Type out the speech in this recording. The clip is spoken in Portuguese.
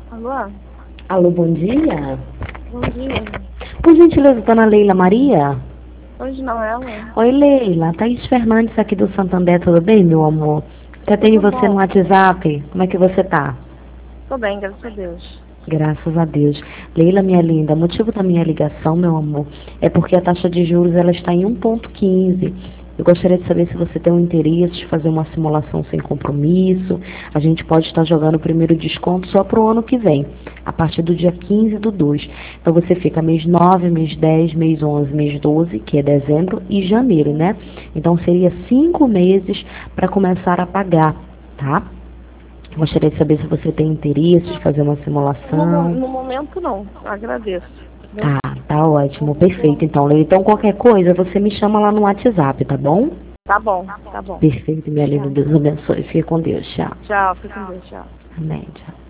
Alô? Alô, bom dia. Bom dia. Por gentileza, dona Leila Maria? Hoje não é ela? Oi, Leila. Thaís Fernandes aqui do Santander, tudo bem, meu amor? Já tenho Tudo você no bom? WhatsApp. Como é que você tá? Tô bem, graças a Deus. Graças a Deus. Leila, minha linda, o motivo da minha ligação, meu amor, é porque a taxa de juros ela está em 1,15. Eu gostaria de saber se você tem um interesse de fazer uma simulação sem compromisso. A gente pode estar jogando o primeiro desconto só para o ano que vem, a partir do dia 15 do 2. Então você fica mês 9, mês 10, mês 11, mês 12, que é dezembro, e janeiro, né? Então seria 5 meses para começar a pagar, tá? Gostaria de saber se você tem interesse de fazer uma simulação. No momento não. Agradeço. Entendeu? Tá ótimo, perfeito. Então, Leila, então qualquer coisa, você me chama lá no WhatsApp, tá bom? Tá bom, tá bom. Perfeito, minha linda. Tchau. Deus abençoe. Fique com Deus. Tchau. Tchau, fica com Deus, tchau. Amém. Tchau.